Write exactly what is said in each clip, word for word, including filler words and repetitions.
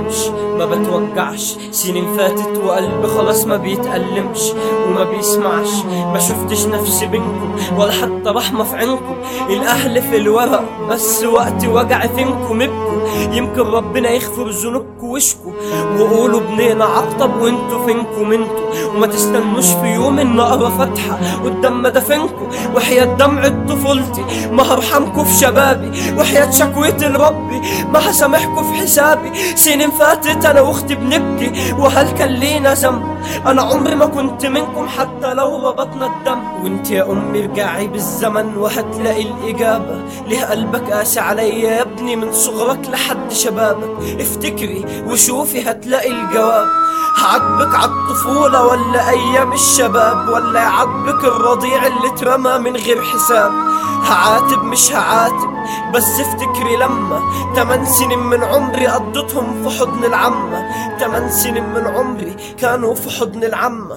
بندمش ما بتوجعش، سنين فاتت وقلبي خلاص ما بيتألمش وما بيسمعش. ما شفتش نفسي بينكم ولا حتى رحمة في عينكم، الأهل في الورق بس وقت وجع فينكم. ابكوا يمكن ربنا يغفر ذنوبكم واشكوا، وقولوا بنينا عقطب وانتوا فينكم انتوا. وما تستنوش في يوم ان اقرا فاتحة قدام مدافنكم، وحياة دمعة طفولتي ما هرحمكم في شبابي، وحياة شكوتي لربي ما هسامحكم في حسابي. سنين فاتت انا واختي بنبكي وهل كان لينا ذنب؟ انا عمري ما كنت منكم حتى لو ربطنا الدم. وانت يا امي ارجعي بالزمن وهتلاقي الاجابة، ليه قلبك قاسي عليا يا ابني من صغرك لحد شبابك؟ افتكري وشوفي هتلاقي الجواب. هعاتبك عالطفولة ولا ايام الشباب، ولا يعاتبك الرضيع اللي اترمى من غير حساب؟ هعاتب مش هعاتب بس افتكري لما تمن سنين من عمري قضيتهم في حضن العمة. تمن سنين من عمري كانوا في حضن العمة.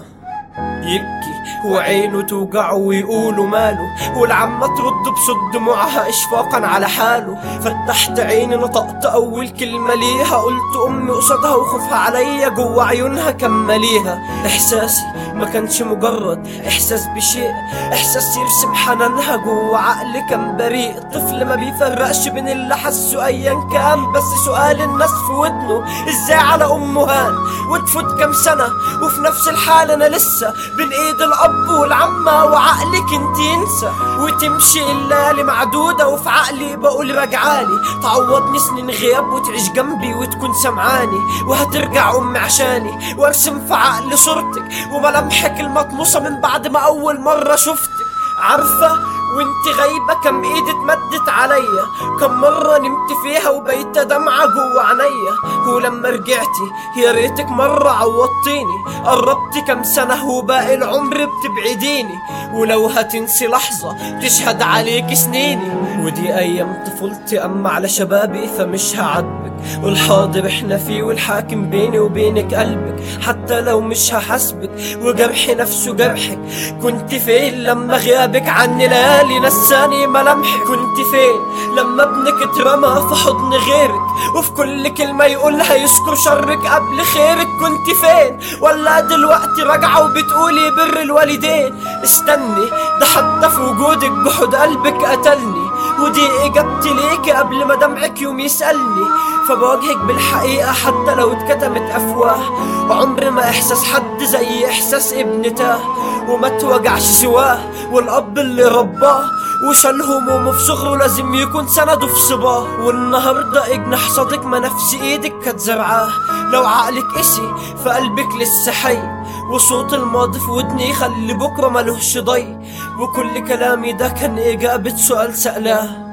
يبكي وعينه توجعه ويقولوا ماله، والعمة ترد بصوت دموعها اشفاقا على حاله. فتحت عيني نطقت اول كلمة ليها، قلت امي قصادها وخوفها عليا جوا عيونها كمليها. احساسي ما كانش مجرد احساس بشيء، احساس يرسم حنانها جوا عقلي كان بريء. طفل ما بيفرقش بين اللي حسه ايا كان، بس سؤال الناس في ودنه ازاي على امه هان؟ وتفوت كام سنة وفي نفس الحال انا لسه بين ايد الاب والعمة، وعقلك انت ينسى وتمشي الليالي معدودة. وفي عقلي بقول رجعالي تعوضني سنين غياب وتعيش جنبي وتكون سمعاني، وهترجع امي عشاني وارسم في عقلي صورتك وملامحك المطموسة من بعد ما اول مرة شفتك. عارفة وانت غايبة كم ايد اتمدت عليا، كم مرة نمت فيها وبيت دمعة جوا عينيا. ولما رجعتي يا ريتك مرة عوضتيني، قربتي كم سنة وباقي العمر بتبعديني. ولو هتنسي لحظة تشهد عليك سنيني. ودي ايام طفولتي اما على شبابي فمش هعاتبك، والحاضر احنا فيه والحاكم بيني وبينك قلبك. حتى لو مش هحاسبك وجرحي نفسه جرحك، كنت فين لما غيابك عني ليالي نساني ملامحك؟ كنت فين لما ابنك اترمى في حضن غيرك وفي كل كلمة يقولها يذكر شرك قبل خيرك؟ كنت فين ولا دلوقتي راجعة وبتقولي بر الوالدين؟ استني ده حتى في وجودك بحضن قلبك قتلني، ودي اجابتي ليكي قبل ما دمعك يوم يسألني. فبواجهك بالحقيقة حتى لو اتكتمت افواه، عمر ما احساس حد زي احساس ابن تاه وما توجعش سواه. والاب اللي رباه وشال همومه في صغره لازم يكون سنده في صباه. والنهارده اجنح صديق ما نفس ايدك كانت زرعاه. لو عقلك قسي فقلبك لسه حي، وصوت الماضي في ودني يخلي بكره ملوش ضي. وكل كلامي ده كان اجابة سؤال سألاه.